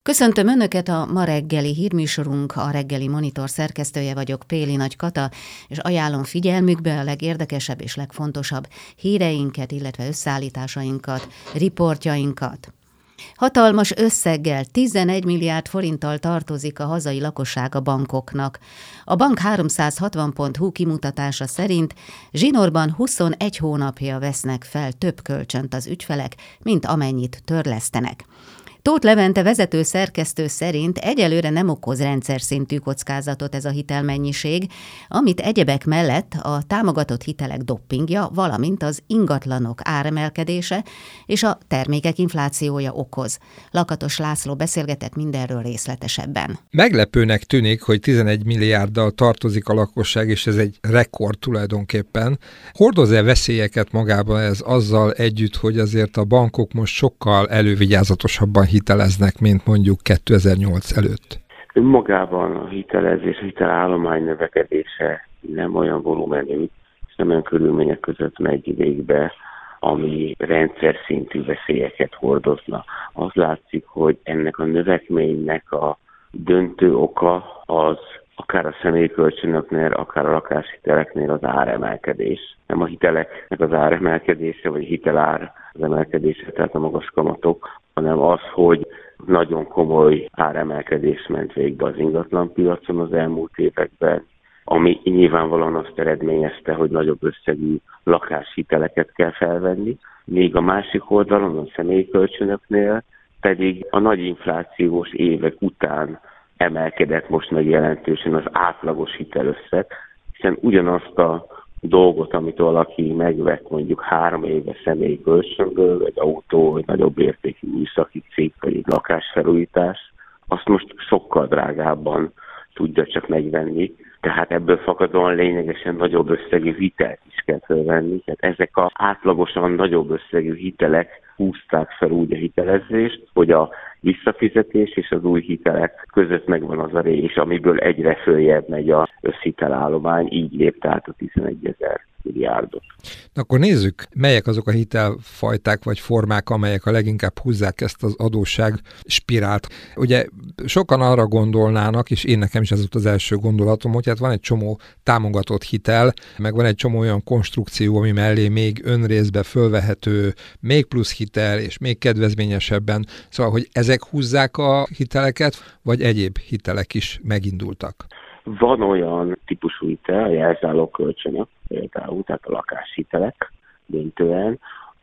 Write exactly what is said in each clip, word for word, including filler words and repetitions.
Köszöntöm Önöket, a ma reggeli hírműsorunk, a Reggeli Monitor szerkesztője vagyok, Péli Nagy Kata, és ajánlom figyelmükbe a legérdekesebb és legfontosabb híreinket, illetve összeállításainkat, riportjainkat. Hatalmas összeggel, tizenegy milliárd forinttal tartozik a hazai lakosság a bankoknak. A bank háromszázhatvan pont hu kimutatása szerint zsinórban huszonegy hónapja vesznek fel több kölcsönt az ügyfelek, mint amennyit törlesztenek. Tóth Levente vezető szerkesztő szerint egyelőre nem okoz rendszer szintű kockázatot ez a hitelmennyiség, amit egyebek mellett a támogatott hitelek doppingja, valamint az ingatlanok áremelkedése és a termékek inflációja okoz. Lakatos László beszélgetett mindenről részletesebben. Meglepőnek tűnik, hogy tizenegy milliárddal tartozik a lakosság, és ez egy rekord tulajdonképpen. Hordoz-e veszélyeket magában ez azzal együtt, hogy azért a bankok most sokkal elővigyázatosabban hiteleznek, mint mondjuk kétezer-nyolc előtt? Önmagában a hitelezés, a hitelállomány növekedése nem olyan volumenű, és nem olyan körülmények között megy végbe, ami rendszer szintű veszélyeket hordozna. Az látszik, hogy ennek a növekménynek a döntő oka az akár a személyi kölcsönöknél, akár a lakáshiteleknél az áremelkedés. Nem a hiteleknek az áremelkedése, vagy a hitelár az emelkedése, tehát a magas kamatok, hanem az, hogy nagyon komoly áremelkedés ment végbe az ingatlanpiacon az elmúlt években, ami nyilvánvalóan azt eredményezte, hogy nagyobb összegű lakáshiteleket kell felvenni, míg a másik oldalon, a személyi kölcsönöknél pedig a nagy inflációs évek után emelkedett most meg jelentősen az átlagos hitelösszeg, hiszen ugyanazt a dolgot, amit valaki megvett mondjuk három éve személyi kölcsönből, egy autó, egy nagyobb értékű műszaki cég, vagy egy lakásfelújítás, azt most sokkal drágábban tudja csak megvenni, tehát ebből fakadóan lényegesen nagyobb összegű hitelt is kell felvenni. Tehát ezek az átlagosan nagyobb összegű hitelek húzták fel úgy a hitelezést, hogy a visszafizetés és az új hitelek között megvan az a rés, amiből egyre följebb megy az összhitelállomány, így lépte át a tizenegyezer milliárdot. Akkor nézzük, melyek azok a hitelfajták vagy formák, amelyek a leginkább húzzák ezt az adósság spirált. Ugye sokan arra gondolnának, és én nekem is ez volt az első gondolatom, hogy hát van egy csomó támogatott hitel, meg van egy csomó olyan konstrukció, ami mellé még önrészbe fölvehető, még plusz hitel, és még kedvezményesebben. Szóval, hogy ezek húzzák a hiteleket, vagy egyéb hitelek is megindultak? Van olyan típusú hitel, a jelzálog kölcsönök, például, tehát a lakáshitelek döntően,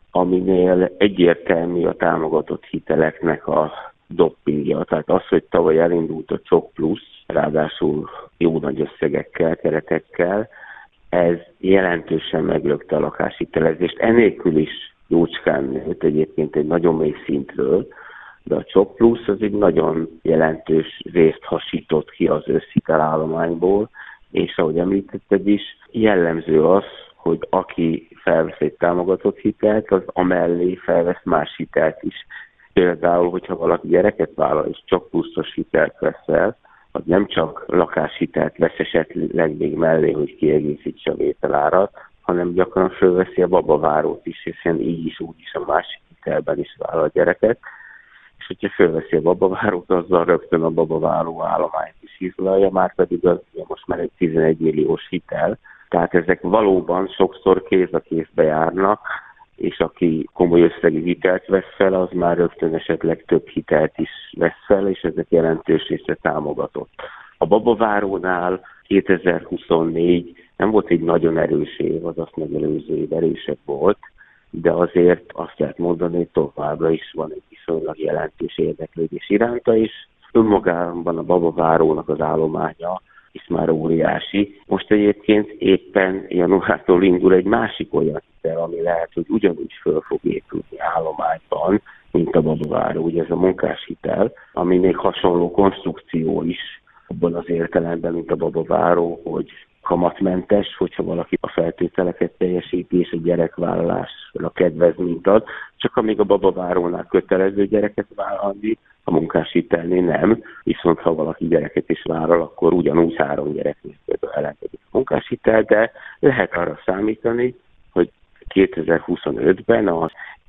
aminél egyértelmű a támogatott hiteleknek a doppingja. Tehát az, hogy tavaly elindult a Csok Plusz, ráadásul jó nagy összegekkel, keretekkel, ez jelentősen meglökte a lakáshitelezést. Enélkül is jócskán nőtt egyébként egy nagyon mély szintről, de a Csok Plusz az egy nagyon jelentős részt hasított ki az összhitelállományból, és ahogy említetted is, jellemző az, hogy aki felvesz egy támogatott hitelt, az amellé felvesz más hitelt is. Például, hogyha valaki gyereket vállal és Csok Pluszos hitelt vesz el, az nem csak lakáshitelt vesz esetleg még mellé, hogy kiegészítse a vételárat, hanem gyakran fölveszi a babavárót is, hiszen így is, úgy is a másik hitelben is vállal a gyereket. És hogyha fölveszi a babavárót, azzal rögtön a babaváró állományt is izlalja, már pedig az most már egy tizenegy milliós hitel. Tehát ezek valóban sokszor kéz a kézbe járnak, és aki komoly összegű hitelt vesz fel, az már rögtön esetleg több hitelt is vesz fel, és ezek jelentős része támogatott. A babavárónál kétezer-huszonnégy nem volt egy nagyon erős év, az azt megelőző év erősebb volt, de azért azt lehet mondani, hogy továbbra is van egy viszonylag jelentős érdeklődés iránta is. Önmagában a babavárónak az állománya is már óriási. Most egyébként éppen januártól indul egy másik olyan hitel, ami lehet, hogy ugyanúgy föl fog épülni állományban, mint a babaváró, ugye ez a munkáshitel, ami még hasonló konstrukció is abban az értelemben, mint a babaváró, hogy kamatmentes, hogyha valaki a feltételeket teljesíti, és a gyerekvállalásra kedvezményt ad, csak amíg a babavárónál kötelező gyereket vállalni, a munkáshitelnél nem, viszont ha valaki gyereket is vállal, akkor ugyanúgy három gyereknél például elengedik a munkáshitel, de lehet arra számítani, hogy kétezer-huszonötben az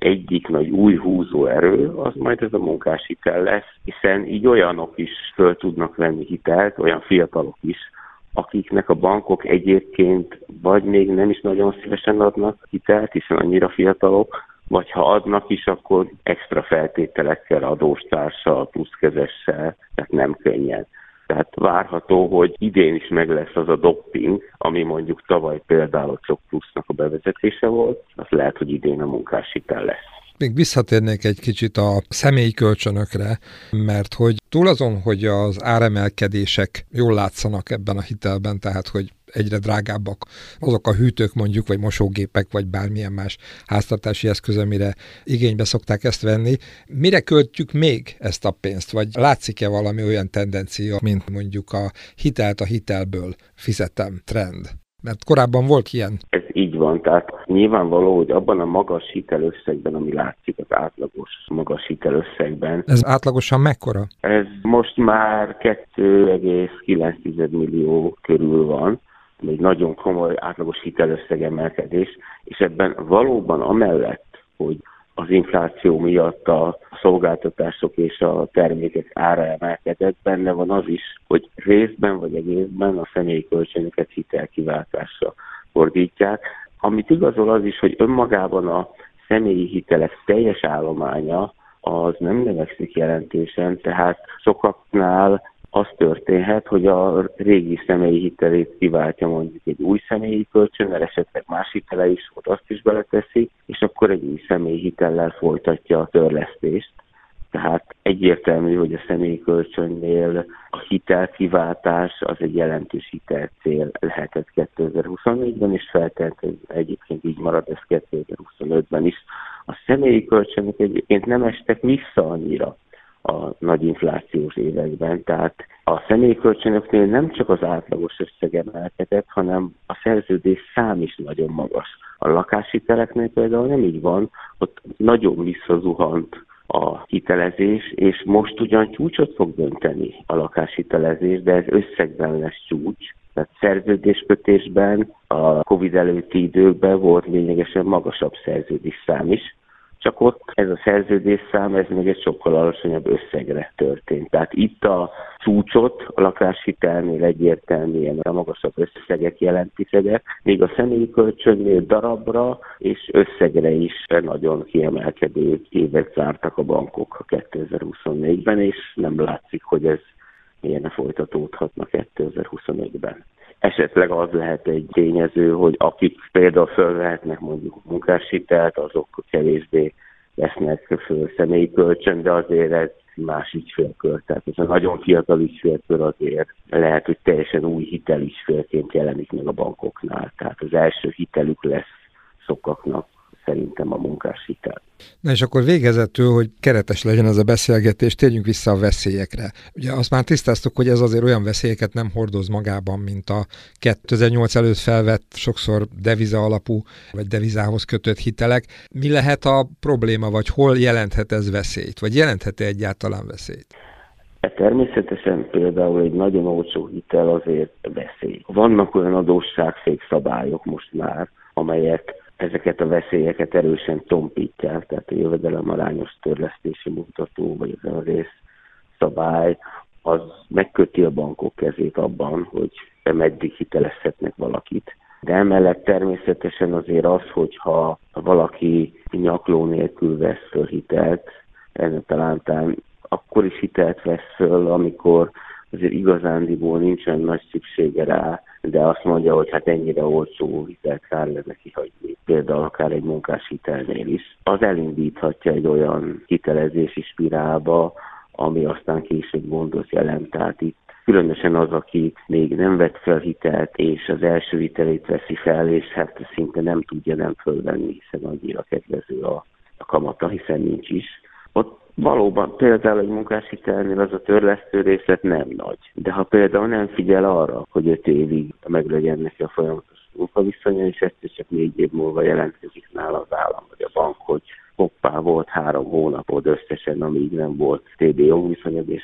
egyik nagy új húzóerő, az majd ez a munkáshitel lesz, hiszen így olyanok is föl tudnak venni hitelt, olyan fiatalok is, akiknek a bankok egyébként vagy még nem is nagyon szívesen adnak hitelt, hiszen annyira fiatalok, vagy ha adnak is, akkor extra feltételekkel, adóstársal, pluszkezessel, tehát nem könnyen. Tehát várható, hogy idén is meg lesz az a dopping, ami mondjuk tavaly például a Csok Plusznak a bevezetése volt, az lehet, hogy idén a munkáshitel lesz. Még visszatérnék egy kicsit a személyi kölcsönökre, mert hogy túl azon, hogy az áremelkedések jól látszanak ebben a hitelben, tehát hogy egyre drágábbak azok a hűtők mondjuk, vagy mosógépek, vagy bármilyen más háztartási eszköz, amire igénybe szokták ezt venni. Mire költjük még ezt a pénzt? Vagy látszik-e valami olyan tendencia, mint mondjuk a hitelt a hitelből fizetem trend? Mert korábban volt ilyen. Ez így van, tehát nyilvánvaló, hogy abban a magas hitelösszegben, ami látszik az átlagos magas hitelösszegben. Ez átlagosan mekkora? Ez most már kettő egész kilenc millió körül van, egy nagyon komoly átlagos hitelösszeg emelkedés, és ebben valóban amellett, hogy az infláció miatt a szolgáltatások és a termékek ára emelkedett, benne van az is, hogy részben vagy egészben a személyi kölcsönöket hitelkiváltásra fordítják. Amit igazol az is, hogy önmagában a személyi hitelek teljes állománya az nem növekszik jelentősen, tehát sokaknál az történhet, hogy a régi személyi hitelét kiváltja mondjuk egy új személyi kölcsönnel, esetleg más hitele is volt, azt is beleteszi, és akkor egy új személyi hitellel folytatja a törlesztést. Tehát egyértelmű, hogy a személyi kölcsönnél a hitelkiváltás az egy jelentős hitelcél lehetett kétezer-huszonnégyben, és feltétlenül egyébként így marad ez kétezer-huszonötben is. A személyi kölcsönök egyébként nem estek vissza annyira a nagy inflációs években, tehát a személyi kölcsönöknél nem csak az átlagos összeg emelkedett, hanem a szerződés szám is nagyon magas. A lakáshiteleknél például nem így van, ott nagyon visszazuhant a hitelezés, és most ugyan csúcsot fog dönteni a lakáshitelezés, de ez összegben lesz csúcs. Tehát szerződéskötésben a Covid előtti időkben volt lényegesen magasabb szerződésszám is, csak ott ez a szerződésszám, ez még egy sokkal alacsonyabb összegre történt. Tehát itt a csúcsot a lakáshitelnél egyértelműen a magasabb összegek jelentik, még a személyi kölcsönnél darabra és összegre is nagyon kiemelkedő évet zártak a bankok a kétezer-huszonnégyben, és nem látszik, hogy ez milyen folytatódhatna kétezer-huszonötben. Esetleg az lehet egy tényező, hogy akik például fölvehetnek mondjuk munkáshitelt, azok kevésbé vesznek föl személyi kölcsön, de azért ez más ügyfélkör. Tehát ez a nagyon fiatal ügyfélkör azért lehet, hogy teljesen új hitelügyfélként jelenik meg a bankoknál. Tehát az első hitelük lesz sokaknak szerintem a munkáshitel. Na és akkor végezetül, hogy keretes legyen ez a beszélgetés, térjünk vissza a veszélyekre. Ugye azt már tisztáztuk, hogy ez azért olyan veszélyeket nem hordoz magában, mint a kétezer-nyolc előtt felvett, sokszor deviza alapú, vagy devizához kötött hitelek. Mi lehet a probléma, vagy hol jelenthet ez veszélyt, vagy jelenthet-e egyáltalán veszélyt? Természetesen például egy nagyon olcsó hitel azért veszély. Vannak olyan adósságfékszabályok most már, amelyek ezeket a veszélyeket erősen tompítják, tehát a jövedelemarányos törlesztési mutató, vagy az a részszabály, az megköti a bankok kezét abban, hogy meddig hitelezhetnek valakit. De emellett természetesen azért az, hogyha valaki nyakló nélkül vesz föl hitelt, ennek talántán akkor is hitelt vesz föl, amikor azért igazándiból nincsen nagy szüksége rá, de azt mondja, hogy hát ennyire olcsó hitelt kár lenne kihagyni, például akár egy munkáshitelnél is. Az elindíthatja egy olyan hitelezési spirálba, ami aztán később gondot jelent. Tehát itt különösen az, aki még nem vett fel hitelt, és az első hitelét veszi fel, és hát szinte nem tudja nem fölvenni, hiszen annyira kedvező a, a kamata, hiszen nincs is. Ott valóban például egy munkáshitelnél az a törlesztő részlet nem nagy. De ha például nem figyel arra, hogy öt évig meglegyen neki a folyamatos munkaviszonya, és ezt csak négy év múlva jelentkezik nála az állam vagy a bank, hogy hoppá, volt három hónapod összesen, amíg nem volt té bé jogviszonyod, és akkor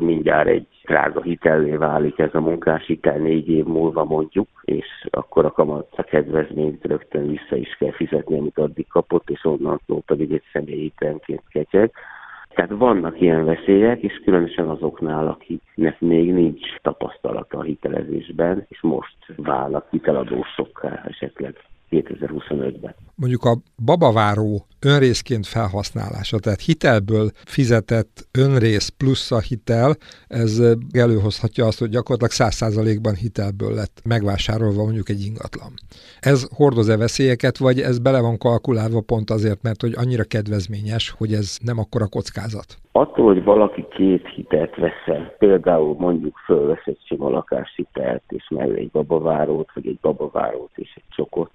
mindjárt egy drága hitellé válik ez a munkáshitel négy év múlva mondjuk, és akkor a kamat a kedvezményt rögtön vissza is kell fizetni, amit addig kapott, és onnantól pedig egy személyi hitelként ketyeg. Tehát vannak ilyen veszélyek, és különösen azoknál, akiknek még nincs tapasztalata a hitelezésben, és most válnak hiteladósokká esetleg kétezer-huszonötben. Mondjuk a babaváró önrészként felhasználása, tehát hitelből fizetett önrész plusz a hitel, ez előhozhatja azt, hogy gyakorlatilag száz százalékban hitelből lett megvásárolva mondjuk egy ingatlan. Ez hordoz-e veszélyeket, vagy ez bele van kalkulálva pont azért, mert hogy annyira kedvezményes, hogy ez nem akkora kockázat? Attól, hogy valaki két hitelt vesz el, például mondjuk fölvesz egy sima lakáshitelt, és mellé egy babavárót, vagy egy babavárót és egy csokot,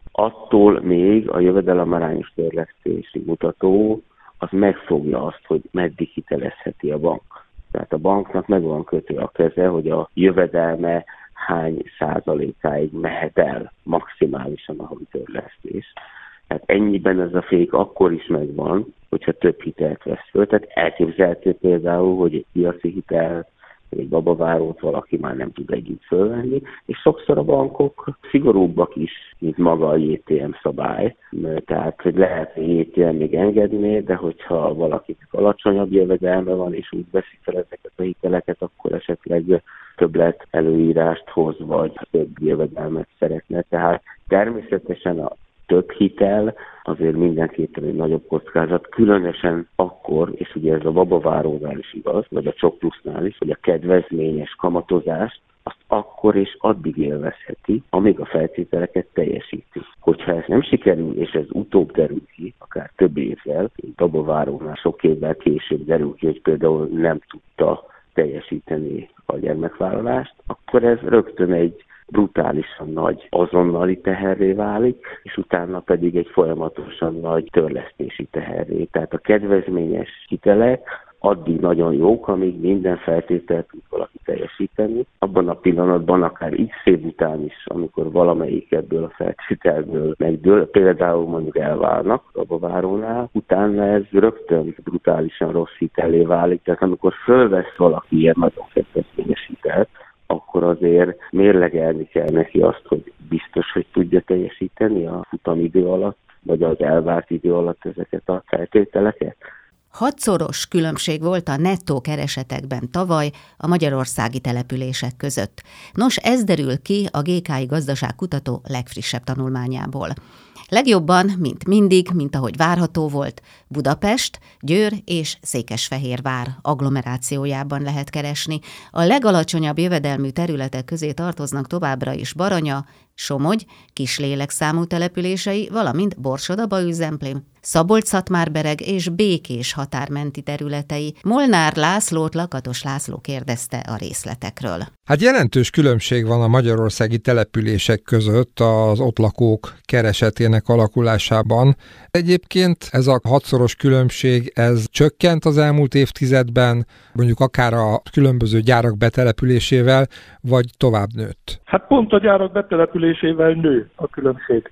attól még a jövedelemarányos törlesztési mutató az megfogja azt, hogy meddig hitelezheti a bank. Tehát a banknak meg van kötő a keze, hogy a jövedelme hány százalékáig mehet el maximálisan a havi törlesztés. Tehát ennyiben ez a fék akkor is megvan, hogyha több hitelt vesz föl. Tehát elképzelhető például, hogy egy piaci hitel, egy babavárót valaki már nem tud együtt fölvenni, és sokszor a bankok szigorúbbak is, mint maga a jé té em szabály. Tehát, hogy lehet, hogy jé té em még engedné, de hogyha valakinek alacsonyabb jövedelme van, és úgy veszik fel ezeket a hiteleket, akkor esetleg többlet előírást hoz, vagy több jövedelmet szeretne. Tehát természetesen a több hitel azért mindenképpen egy nagyobb kockázat, különösen akkor, és ugye ez a babavárónál is igaz, vagy a csok plusznál is, hogy a kedvezményes kamatozást azt akkor és addig élvezheti, amíg a feltételeket teljesíti. Hogyha ez nem sikerül, és ez utóbb derül ki, akár több évvel, mint babavárónál sok évvel később derül ki, hogy például nem tudta teljesíteni a gyermekvállalást, akkor ez rögtön egy brutálisan nagy azonnali teherré válik, és utána pedig egy folyamatosan nagy törlesztési teherré. Tehát a kedvezményes hitelek addig nagyon jók, amíg minden feltételt tud valaki teljesíteni. Abban a pillanatban, akár x év után is, amikor valamelyik ebből a feltételből megdől, például mondjuk elválnak a babavárónál, utána ez rögtön brutálisan rossz hitelé válik. Tehát amikor fölvesz valaki ilyen nagyon kedvezményes hitelt, akkor azért mérlegelni kell neki azt, hogy biztos, hogy tudja teljesíteni a futamidő alatt, vagy az elvárt idő alatt ezeket a feltételeket. Hatszoros különbség volt a nettó keresetekben tavaly a magyarországi települések között. Nos, ez derül ki a gé ká i gazdaságkutató legfrissebb tanulmányából. Legjobban, mint mindig, mint ahogy várható volt, Budapest, Győr és Székesfehérvár agglomerációjában lehet keresni. A legalacsonyabb jövedelmű területek közé tartoznak továbbra is Baranya, Somogy, kislélekszámú települései, valamint Borsod-Abaúj-Zemplén, Szabolcs-Szatmárbereg és Békés határmenti területei. Molnár Lászlót Lakatos László kérdezte a részletekről. Hát jelentős különbség van a magyarországi települések között az ott lakók keresetének alakulásában. Egyébként ez a hatszoros különbség, ez csökkent az elmúlt évtizedben, mondjuk akár a különböző gyárak betelepülésével, vagy tovább nőtt? Hát pont a gyárak betelepülésével nő a különbség.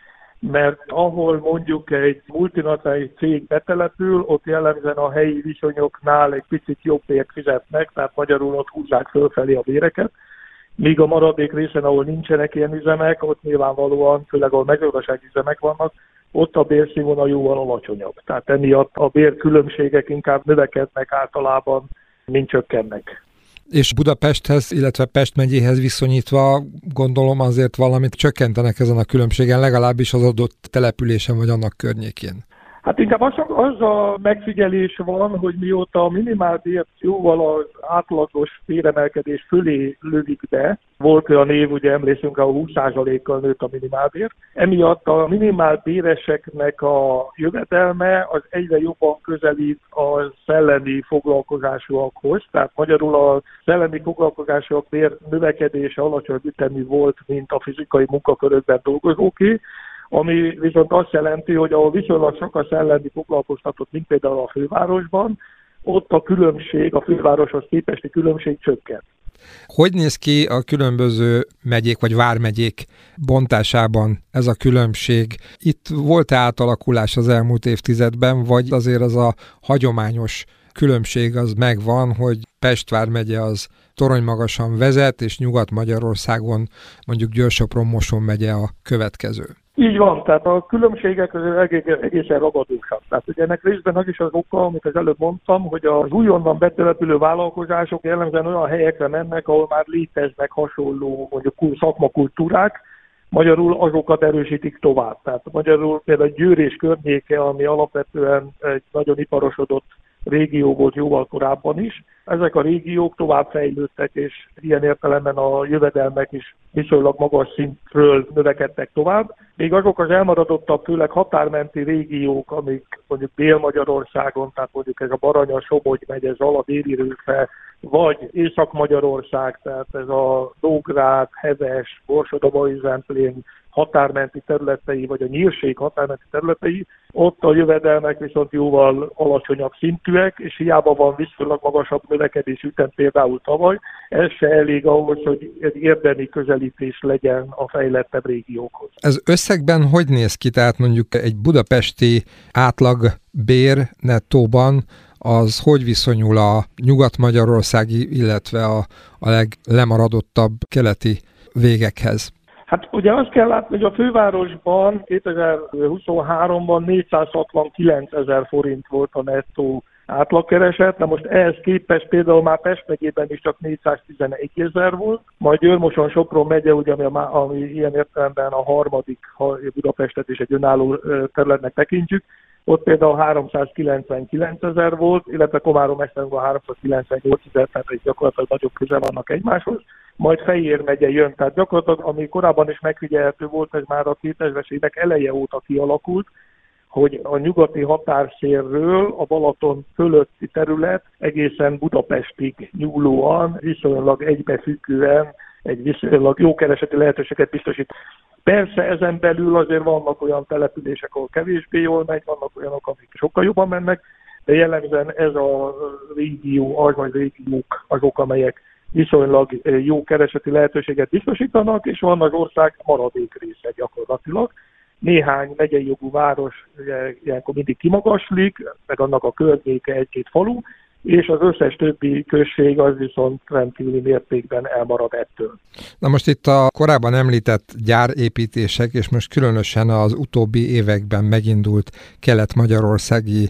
Mert ahol mondjuk egy multinacionális cég betelepül, ott jellemzően a helyi viszonyoknál egy picit jobb bért fizetnek, tehát magyarul ott húzzák fölfelé a béreket, míg a maradék részen, ahol nincsenek ilyen üzemek, ott nyilvánvalóan, főleg ahol mezőgazdasági üzemek vannak, ott a bérszínvonal jóval alacsonyabb. Tehát emiatt a bérkülönbségek inkább növekednek általában, mint csökkennek. És Budapesthez, illetve Pest megyéhez viszonyítva gondolom azért valamit csökkentenek ezen a különbségen, legalábbis az adott településen vagy annak környékén. Hát inkább az, az a megfigyelés van, hogy mióta a minimálbért jóval az átlagos béremelkedés fölé lövik be, volt olyan év, ugye emlékszünk, ahol húsz százalékkal nőtt a minimálbér, emiatt a minimálbéreseknek a jövedelme az egyre jobban közelít a szellemi foglalkozásúakhoz, tehát magyarul a szellemi foglalkozásúak bér növekedése alacsonyabb ütemű volt, mint a fizikai munkakörökben dolgozóké, ami viszont azt jelenti, hogy ahol viszonylag sok a szellemi foglalkoztatott, mint például a fővárosban, ott a különbség, a fővároshoz képesti különbség csökken. Hogy néz ki a különböző megyék vagy vármegyék bontásában ez a különbség? Itt volt-e átalakulás az elmúlt évtizedben, vagy azért az a hagyományos különbség az megvan, hogy Pest vármegye az toronymagasan vezet, és Nyugat-Magyarországon mondjuk Győr-Sopron-Moson megye a következő. Így van, tehát a különbségek egészen ragadósak. Tehát ugye ennek részben az is az oka, amit az előbb mondtam, hogy az újonnan betelepülő vállalkozások jellemzően olyan helyekre mennek, ahol már léteznek hasonló mondjuk szakmakultúrák, magyarul azokat erősítik tovább. Tehát magyarul például Győr és környéke, ami alapvetően egy nagyon iparosodott régió volt jóval korábban is. Ezek a régiók tovább fejlődtek, és ilyen értelemben a jövedelmek is viszonylag magas szintről növekedtek tovább. Még azok az elmaradottabb, főleg határmenti régiók, amik mondjuk Dél-Magyarországon, tehát mondjuk ez a Baranya, Somogy megye, Zala, Déli-Rőfe, vagy Észak-Magyarország, tehát ez a Nógrád, Heves, Borsod-Abaúj-Zemplén határmenti területei, vagy a Nyírség határmenti területei, ott a jövedelmek viszont jóval alacsonyabb szintűek, és hiába van viszonylag magasabb növekedés ütem például tavaly, ez se elég ahhoz, hogy egy érdemi közelítés legyen a fejlettebb régiókhoz. Ez összegben hogy néz ki? Tehát mondjuk egy budapesti átlag bér nettóban az hogy viszonyul a nyugat-magyarországi, illetve a, a leglemaradottabb keleti végekhez? Hát ugye azt kell látni, hogy a fővárosban kétezer-huszonháromban négyszázhatvankilencezer forint volt a nettó átlagkereset, na most ehhez képest például már Pest megyében is csak négyszáztizenegyezer volt, majd Győr-Moson-Sopron megye, ugye, ami, a, ami ilyen értelemben a harmadik, ha Budapestet is egy önálló területnek tekintjük, ott például háromszázkilencvenkilencezer volt, illetve Komárom-Esztergom háromszázkilencvennyolcezer, tehát egy gyakorlatilag nagyobb közel vannak egymáshoz. Majd Fejér megye jön, tehát gyakorlatilag, ami korábban is megfigyelhető volt, ez már a kétezres évek eleje óta kialakult, hogy a nyugati határszélről a Balaton fölötti terület egészen Budapestig nyúlóan, viszonylag egybefüggően egy viszonylag jó kereseti lehetőséget biztosít. Persze ezen belül azért vannak olyan települések, ahol kevésbé jól megy, vannak olyanok, amik sokkal jobban mennek, de jellemzően ez a régió, az vagy régiók azok, amelyek viszonylag jó kereseti lehetőséget biztosítanak, és van az ország maradék része gyakorlatilag. Néhány megyei jogú város ilyenkor mindig kimagaslik, meg annak a környéke egy-két falu, és az összes többi község az viszont rendkívüli mértékben elmarad ettől. Na most itt a korábban említett gyárépítések, és most különösen az utóbbi években megindult kelet-magyarországi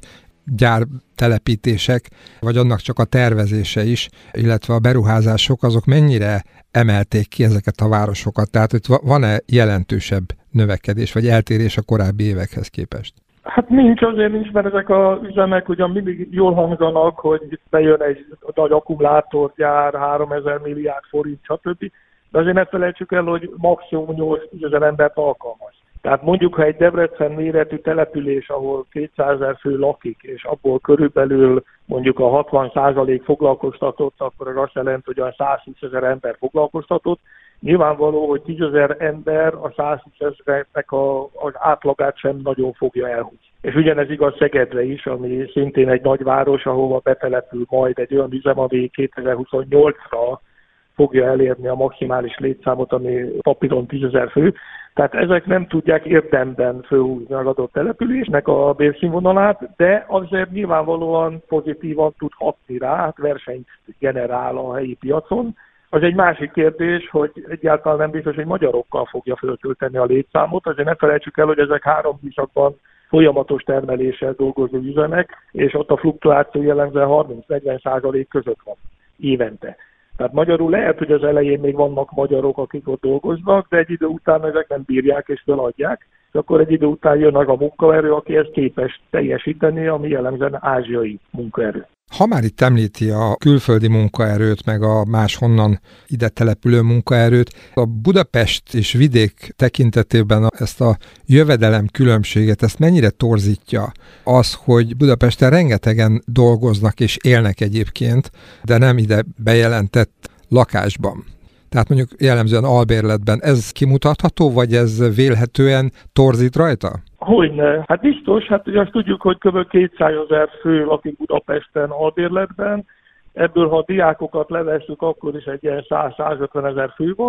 gyártelepítések, vagy annak csak a tervezése is, illetve a beruházások, azok mennyire emelték ki ezeket a városokat? Tehát itt van-e jelentősebb növekedés, vagy eltérés a korábbi évekhez képest? Hát nincs, azért nincs, mert ezek az üzemek ugyan mindig jól hangzanak, hogy bejön egy nagy akkumulátorgyár, háromezer milliárd forint, stb. De azért ne felejtsük el, hogy maximum nyolcszázezer embert alkalmaz. Tehát mondjuk, ha egy Debrecen méretű település, ahol kétszázezer fő lakik, és abból körülbelül mondjuk a hatvan százalék foglalkoztatott, akkor az azt jelenti, hogy a százhúszezer ember foglalkoztatott. Nyilvánvaló, hogy tízezer ember a százhúszezernek az átlagát sem nagyon fogja elhúzni. És ugyanez igaz Szegedre is, ami szintén egy nagyváros, ahova betelepül majd egy olyan üzem, ami kétezer-huszonnyolcra fogja elérni a maximális létszámot, ami papíron tízezer fő. Tehát ezek nem tudják érdemben fölhúzni az adott településnek a bérszínvonalát, de azért nyilvánvalóan pozitívan tud hatni rá, hát versenyt generál a helyi piacon. Az egy másik kérdés, hogy egyáltalán nem biztos, hogy magyarokkal fogja föltölteni a létszámot. Azért ne felejtsük el, hogy ezek három műszakban folyamatos termeléssel dolgozó üzemek, és ott a fluktuáció jellemzően harminc-negyven százalék között van évente. Tehát magyarul lehet, hogy az elején még vannak magyarok, akik ott dolgoznak, de egy idő után ezek nem bírják és feladják, és akkor egy idő után jön az a munkaerő, aki ezt képes teljesíteni, ami jellemzően ázsiai munkaerő. Ha már itt említi a külföldi munkaerőt, meg a máshonnan ide települő munkaerőt, a Budapest és vidék tekintetében ezt a jövedelem különbséget, ezt mennyire torzítja az, hogy Budapesten rengetegen dolgoznak és élnek egyébként, de nem ide bejelentett lakásban. Tehát mondjuk jellemzően albérletben. Ez kimutatható, vagy ez vélhetően torzít rajta? Hogyne. Hát biztos, hát ugye azt tudjuk, hogy kb. kétszázezer fő lakik Budapesten albérletben, ebből ha a diákokat levesszük, akkor is egy ilyen száz-százötven ezer fő van,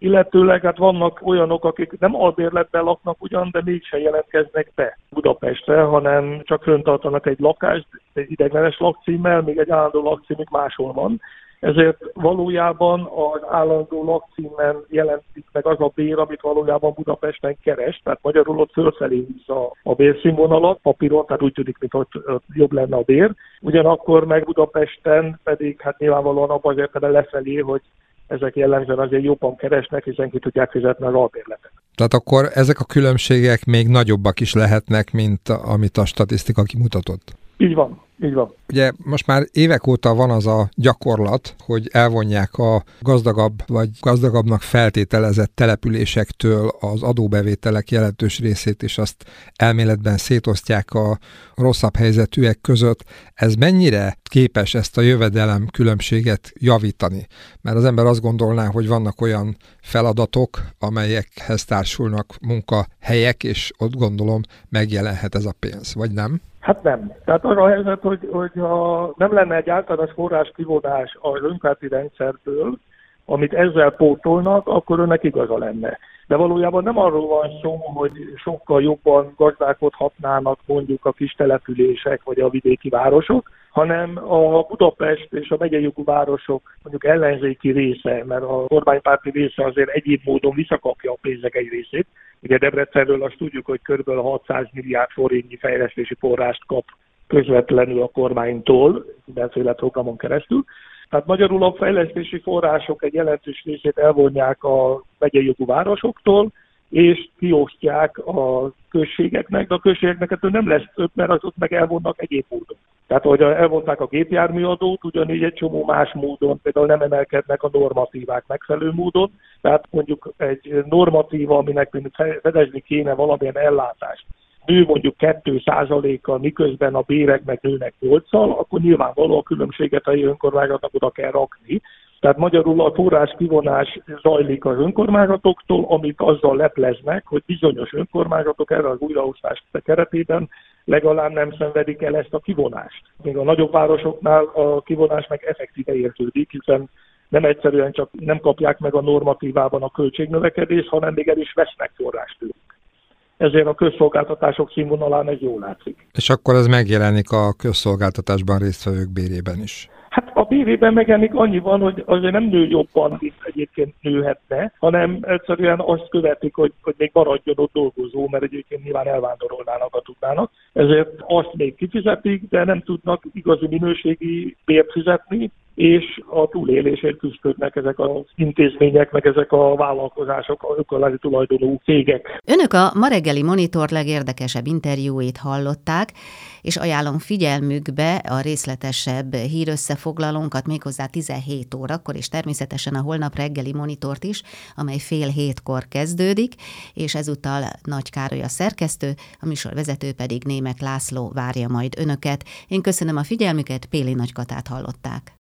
Illetőleg hát vannak olyanok, akik nem albérletben laknak ugyan, de mégse jelentkeznek be Budapestre, hanem csak föntartanak egy lakást, egy ideiglenes lakcímmel, még egy állandó lakcímük máshol van. Ezért valójában az állandó lakcímen jelentik meg az a bér, amit valójában Budapesten keres, tehát magyarul ott fölfelé húzza a bérszínvonalat, papíron, tehát úgy tűnik, mint ott, ott jobb lenne a bér. Ugyanakkor meg Budapesten pedig hát nyilvánvalóan abban az értelemben lefelé, hogy ezek jellemzően azért jobban keresnek, hiszen ki tudják fizetni az albérletet. Tehát akkor ezek a különbségek még nagyobbak is lehetnek, mint amit a statisztika kimutatott? Így van, így van. Ugye most már évek óta van az a gyakorlat, hogy elvonják a gazdagabb vagy gazdagabbnak feltételezett településektől az adóbevételek jelentős részét, és azt elméletben szétosztják a rosszabb helyzetűek között. Ez mennyire képes ezt a jövedelem különbséget javítani? Mert az ember azt gondolná, hogy vannak olyan feladatok, amelyekhez társulnak munkahelyek, és ott gondolom megjelenhet ez a pénz, vagy nem? Hát nem. Tehát arra a helyzet, hogy, hogy ha nem lenne egy általános forrás kivonás az önkormányzati rendszerből, amit ezzel pótolnak, akkor önnek igaza lenne. De valójában nem arról van szó, hogy sokkal jobban gazdálkodhatnának mondjuk a kis települések vagy a vidéki városok, hanem a Budapest és a megyei jogú városok mondjuk ellenzéki része, mert a kormánypárti része azért egyéb módon visszakapja a pénzek egy részét. Ugye Debrecenről azt tudjuk, hogy kb. hatszáz milliárd forintnyi fejlesztési forrást kap közvetlenül a kormánytól, mindenféle programon keresztül. Tehát magyarul a fejlesztési források egy jelentős részét elvonják a megyei jogú városoktól, és kiosztják a községeknek, de a községeknek ettől nem lesz több, mert azok meg elvonnak egyéb módon. Tehát, ahogy elvonták a gépjárműadót, ugyanígy egy csomó más módon, például nem emelkednek a normatívák megfelelő módon, tehát mondjuk egy normatíva, aminek fedezni kéne valamilyen ellátást, nő mondjuk két százalékkal, miközben a bérek meg nőnek nyolccal, akkor nyilvánvaló a különbséget a önkormányzatnak oda kell rakni. Tehát magyarul a forrás kivonás zajlik az önkormányzatoktól, amit azzal lepleznek, hogy bizonyos önkormányzatok erre az újraosztás keretében legalább nem szenvedik el ezt a kivonást. Még a nagyobb városoknál a kivonás meg effektíve érződik, hiszen nem egyszerűen csak nem kapják meg a normatívában a költségnövekedést, hanem még el is vesznek forrást tőlük. Ezért a közszolgáltatások színvonalán ez jól látszik. És akkor ez megjelenik a közszolgáltatásban résztvevők bérében is? Hát a bérében megjelenik annyiban, hogy azért nem nő jobban, mint egyébként nőhetne, hanem egyszerűen azt követik, hogy, hogy még maradjon ott dolgozó, mert egyébként nyilván elvándorolnának, ha tudnának. Ezért azt még kifizetik, de nem tudnak igazi minőségi bért fizetni, és a túlélésért küzdködnek ezek az intézmények, meg ezek a vállalkozások, a ökológiai tulajdonú cégek. Önök a Ma reggeli Monitor legérdekesebb interjúit hallották, és ajánlom figyelmükbe a részletesebb hírösszefoglalónkat méghozzá tizenhét órakor, és természetesen a Holnap reggeli Monitort is, amely fél hétkor kezdődik, és ezúttal Nagy Károly a szerkesztő, a műsorvezető pedig Németh László várja majd önöket. Én köszönöm a figyelmüket, Péli Nagy Katát hallották.